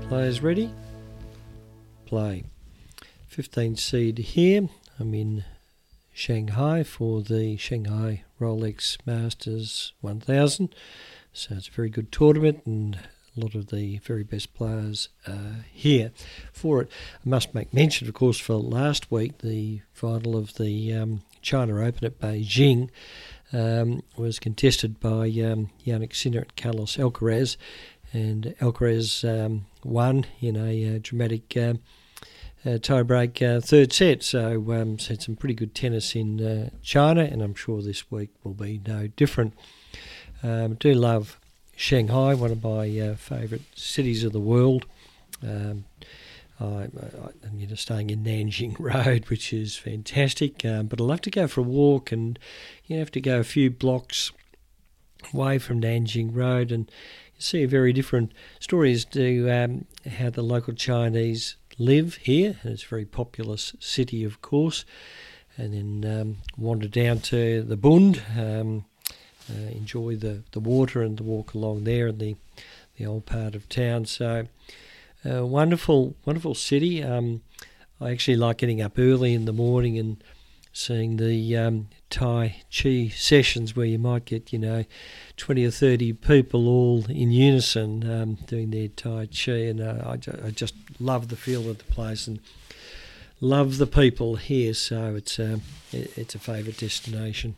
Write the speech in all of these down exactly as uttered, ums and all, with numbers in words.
Players ready? Play. fifteen seed here. I'm in Shanghai for the Shanghai Rolex Masters one thousand. So it's a very good tournament and a lot of the very best players are here for it. I must make mention, of course, for last week, the final of the um, China Open at Beijing um, was contested by um, Jannik Sinner and Carlos Alcaraz. And Alcaraz um, won in a uh, dramatic uh, uh, tie-break uh, third set. So um, had some pretty good tennis in uh, China, and I'm sure this week will be no different. Um, I do love Shanghai, one of my uh, favourite cities of the world. Um, I, I, I'm you know, staying in Nanjing Road, which is fantastic. Um, but I love to go for a walk, and you have to go a few blocks away from Nanjing Road, and you see a very different story as to um, how the local Chinese live here. And it's a very populous city, of course. And then um, wander down to the Bund, um, uh, enjoy the, the water and the walk along there in the, the old part of town. So, uh, wonderful, wonderful city. Um, I actually like getting up early in the morning and seeing the um, Tai Chi sessions where you might get, you know, twenty or thirty people all in unison um, doing their Tai Chi. And uh, I, I just love the feel of the place and love the people here. So it's, uh, it's a favourite destination.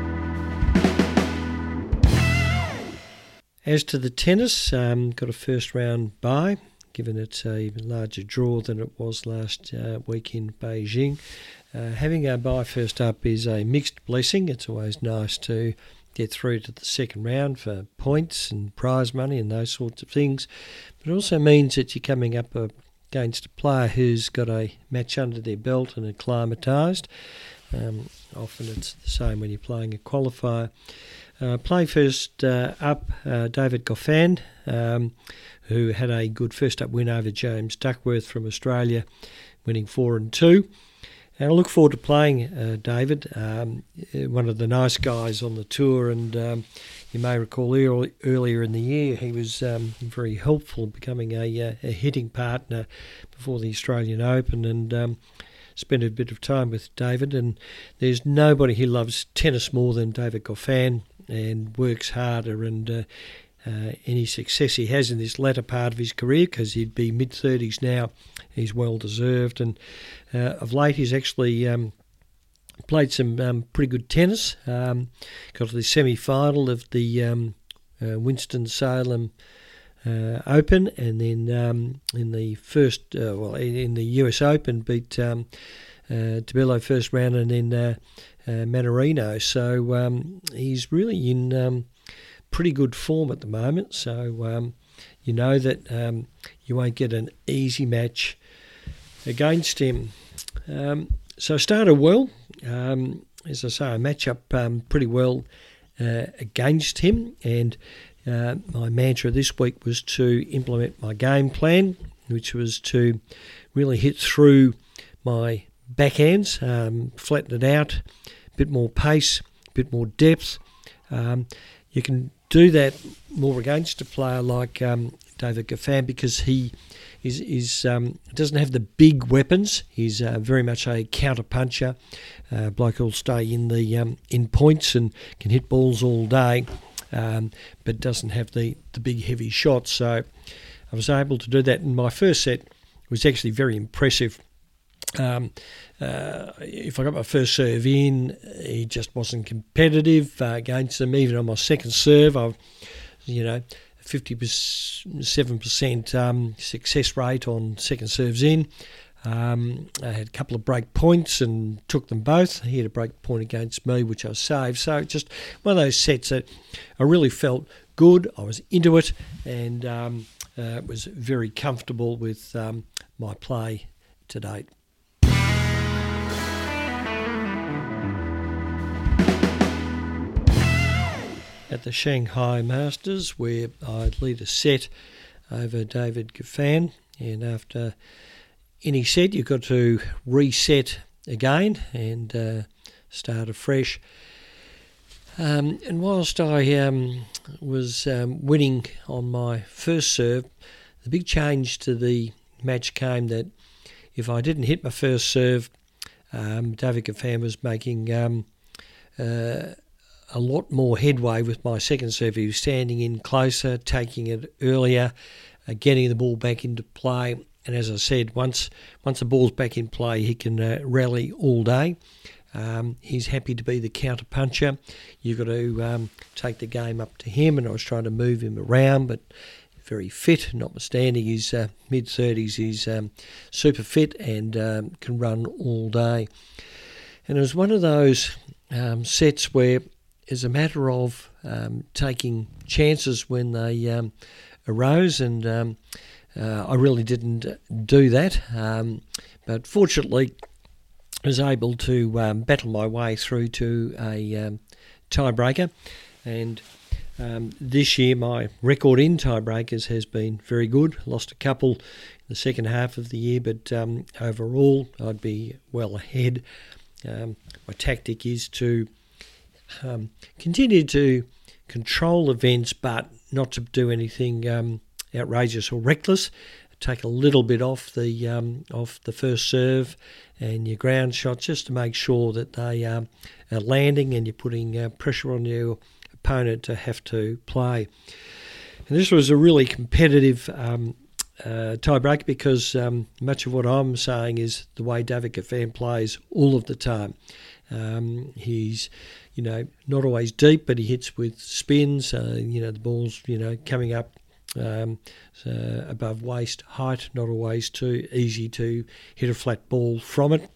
As to the tennis, um, got a first round bye, given it's a larger draw than it was last uh, week in Beijing. Uh, having a bye first up is a mixed blessing. It's always nice to get through to the second round for points and prize money and those sorts of things. But it also means that you're coming up against a player who's got a match under their belt and acclimatised. Um, often it's the same when you're playing a qualifier. Uh, play first uh, up, uh, David Goffin, um, who had a good first up win over James Duckworth from Australia, winning four and two. And I look forward to playing uh, David, um, one of the nice guys on the tour, and um, you may recall early, earlier in the year he was um, very helpful, becoming a, a hitting partner before the Australian Open, and um, spent a bit of time with David. And there's nobody who loves tennis more than David Goffin and works harder, and uh, uh, any success he has in this latter part of his career, because he'd be mid-thirties now, he's well deserved. And uh, of late he's actually um, played some um, pretty good tennis. Um, got to the semi-final of the um, uh, Winston-Salem uh, Open, and then um, in the first, uh, well, in, in the U S Open, beat um, uh, Tabello first round, and then uh, uh, Mannarino. So um, he's really in um, pretty good form at the moment. So um, you know that um, you won't get an easy match against him. Um, so started well. Um, as I say, I match up um, pretty well uh, against him, and uh, my mantra this week was to implement my game plan, which was to really hit through my backhands, um, flatten it out, a bit more pace, a bit more depth. Um, you can do that more against a player like um, David Goffin, because he is, is um, doesn't have the big weapons. He's uh, very much a counter puncher, uh, bloke who'll stay in the um, in points and can hit balls all day, um, but doesn't have the, the big heavy shots. So I was able to do that, and my first set was actually very impressive. Um, uh, if I got my first serve in, he just wasn't competitive uh, against them. Even on my second serve, I've, you know, fifty-seven percent um, success rate on second serves in. Um, I had a couple of break points and took them both. He had a break point against me, which I saved. So just one of those sets that I really felt good. I was into it, and um, uh, was very comfortable with um, my play to date. At the Shanghai Masters, where I lead a set over David Goffin, and after any set you've got to reset again and uh, start afresh. Um, and whilst I um, was um, winning on my first serve, the big change to the match came that if I didn't hit my first serve, um, David Goffin was making um, uh, a lot more headway with my second serve. He was standing in closer, taking it earlier, uh, getting the ball back into play. And as I said, once once the ball's back in play, he can uh, rally all day. Um, he's happy to be the counter puncher. You've got to um, take the game up to him, and I was trying to move him around, but very fit, notwithstanding his uh, mid-thirties. He's um, super fit and um, can run all day. And it was one of those um, sets where it's a matter of um, taking chances when they um, arose, and um, uh, I really didn't do that. Um, but fortunately, I was able to um, battle my way through to a um, tiebreaker, and um, this year my record in tiebreakers has been very good. Lost a couple in the second half of the year, but um, overall I'd be well ahead. Um, my tactic is to um, continue to control events, but not to do anything um, outrageous or reckless. Take a little bit off the um, off the first serve and your ground shots, just to make sure that they um, are landing and you're putting uh, pressure on your opponent to have to play. And this was a really competitive um, uh, tiebreaker, because um, much of what I'm saying is the way David Goffin plays all of the time. Um, he's, you know, not always deep, but he hits with spins. Uh, you know, the ball's, you know, coming up Um, so above waist height, not always too easy to hit a flat ball from it,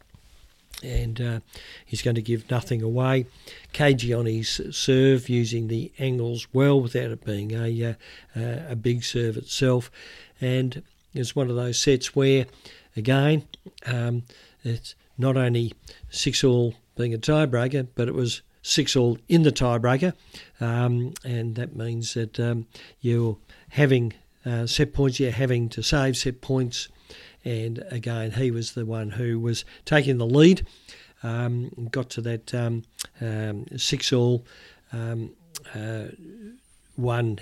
and uh, he's going to give nothing away. Cagey on his serve, using the angles well without it being a, uh, a big serve itself, and it's one of those sets where, again, um, it's not only six all being a tiebreaker, but it was six all in the tiebreaker, um, and that means that um, you're having uh, set points, you're having to save set points, and again he was the one who was taking the lead, um, got to that um, um, six all, um, uh, won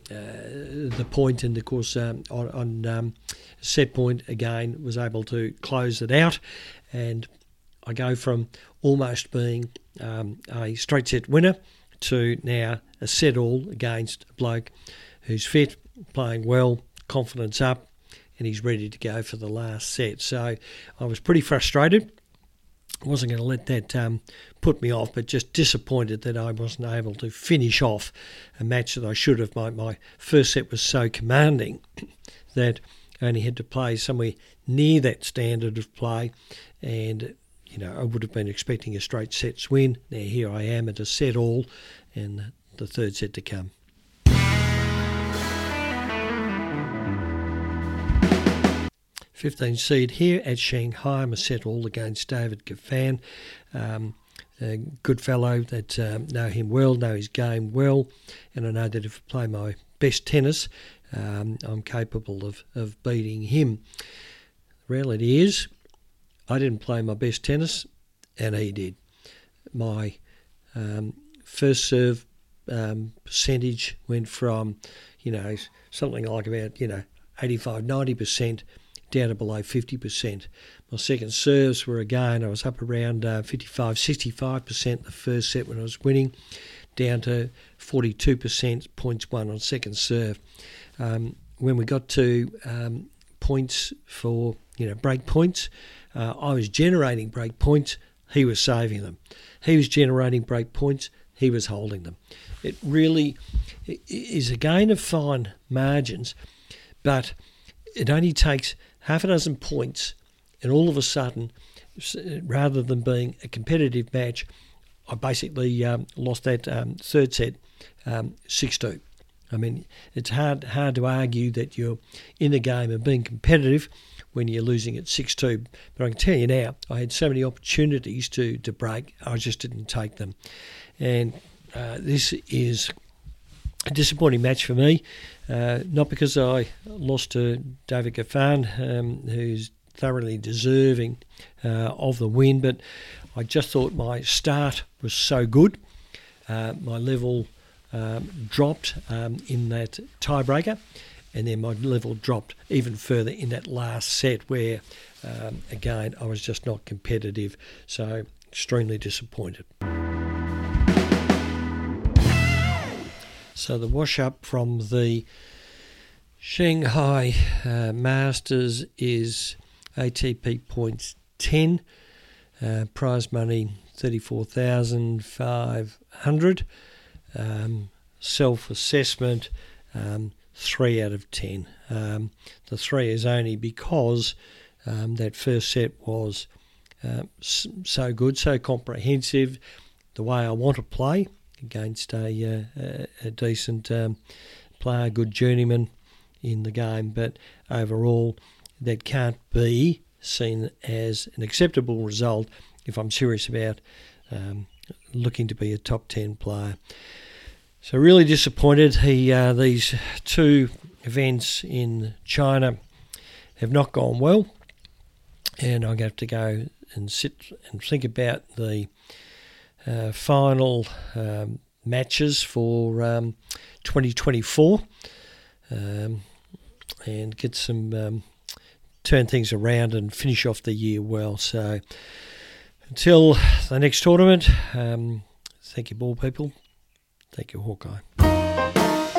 uh, the point, and of course um, on, on um, set point again was able to close it out, and I go from almost being um, a straight set winner to now a set all against a bloke who's fit, playing well, confidence up, and he's ready to go for the last set. So I was pretty frustrated. I wasn't going to let that um, put me off, but just disappointed that I wasn't able to finish off a match that I should have. My, my first set was so commanding that I only had to play somewhere near that standard of play, and you know, I would have been expecting a straight sets win. Now here I am at a set all, and the third set to come. fifteen seed here at Shanghai. I'm a set all against David Goffin. Um, a good fellow that um, know him well, know his game well, and I know that if I play my best tennis, um, I'm capable of, of beating him. The reality is, I didn't play my best tennis, and he did. My um, first serve um, percentage went from, you know, something like about, you know, eighty-five, ninety percent down to below fifty percent. My second serves were, again, I was up around uh, fifty-five, sixty-five percent the first set when I was winning, down to forty-two percent, points won on second serve. Um, when we got to um, points for, you know, break points, Uh, I was generating break points, he was saving them. He was generating break points, he was holding them. It really is a game of fine margins, but it only takes half a dozen points, and all of a sudden, rather than being a competitive match, I basically um, lost that um, third set um, six two. I mean, it's hard hard to argue that you're in the game and being competitive when you're losing at six two. But I can tell you now, I had so many opportunities to, to break, I just didn't take them. And uh, this is a disappointing match for me, uh, not because I lost to David Goffin, um, who's thoroughly deserving uh, of the win, but I just thought my start was so good. Uh, my level um, dropped um, in that tiebreaker, and then my level dropped even further in that last set where, um, again, I was just not competitive. So extremely disappointed. So the wash-up from the Shanghai uh, Masters is A T P points ten, uh, prize money thirty-four thousand five hundred, um, self-assessment um, three out of ten. Um, the three is only because um, that first set was uh, so good, so comprehensive, the way I want to play against a, uh, a, a decent um, player, good journeyman in the game, but overall that can't be seen as an acceptable result if I'm serious about um, looking to be a top ten player. So really disappointed. He uh, these two events in China have not gone well, and I'm going to have to go and sit and think about the uh, final um, matches for um, twenty twenty-four um, and get some um, turn things around and finish off the year well. So until the next tournament, um, thank you, ball people. Thank you, Hawkeye.